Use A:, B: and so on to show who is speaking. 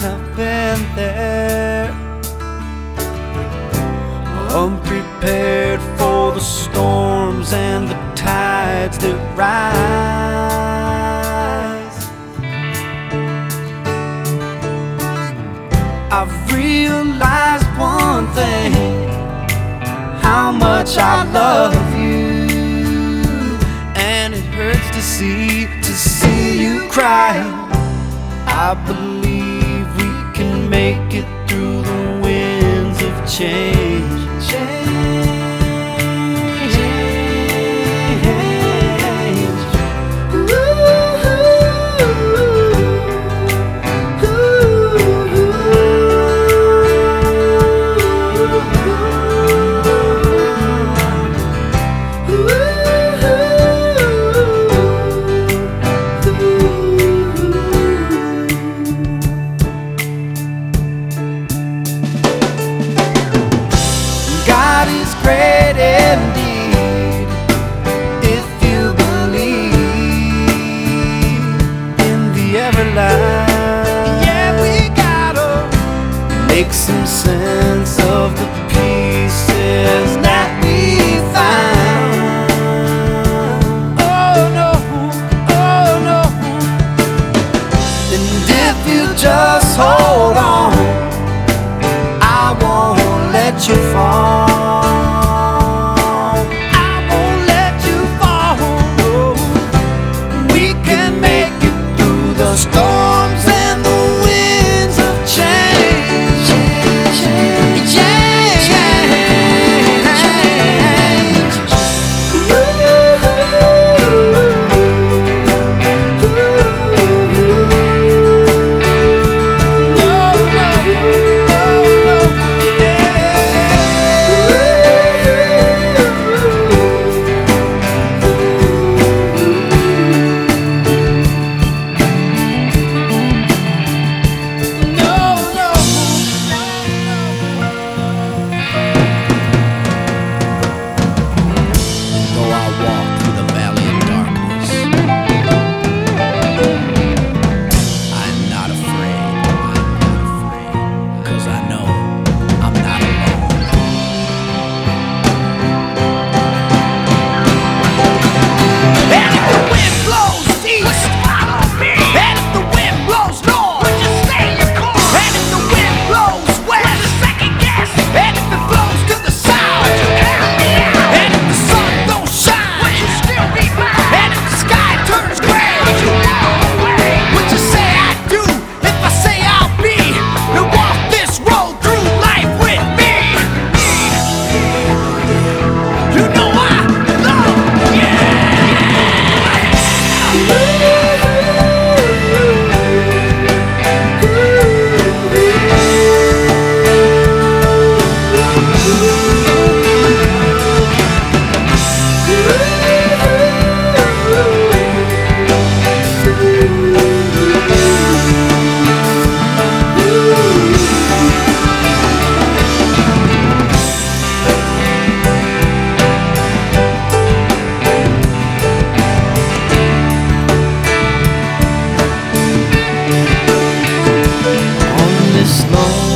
A: I've been there, unprepared for the storms and the tides that rise. I've realized one thing, how much I love you, and it hurts to see you cry. I believe we can make it through the winds of change. God is great indeed, if you believe in the everlasting. Yeah, we gotta make some sense of the pieces that we found. Oh no, oh no. And if you just hold on, I won't let you fall. Storms and the winds of change, on this long